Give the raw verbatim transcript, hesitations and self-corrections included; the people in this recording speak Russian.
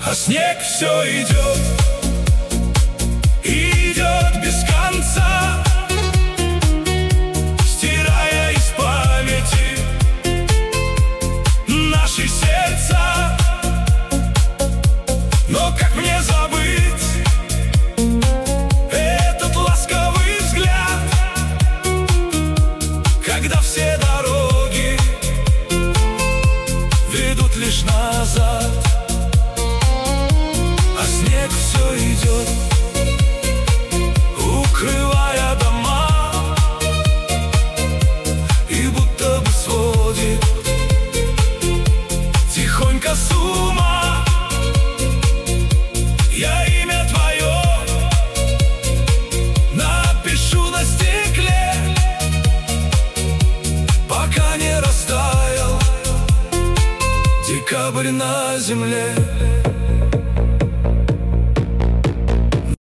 А снег все идет, идет без конца, стирая из памяти наши сердца. Но как мне забыть этот ласковый взгляд, когда все дороги ведут лишь назад. А снег все идет, укрывая дома, и будто бы сводит тихонько с ума. Я имя твое напишу на стекле, пока не растаял декабрь на земле.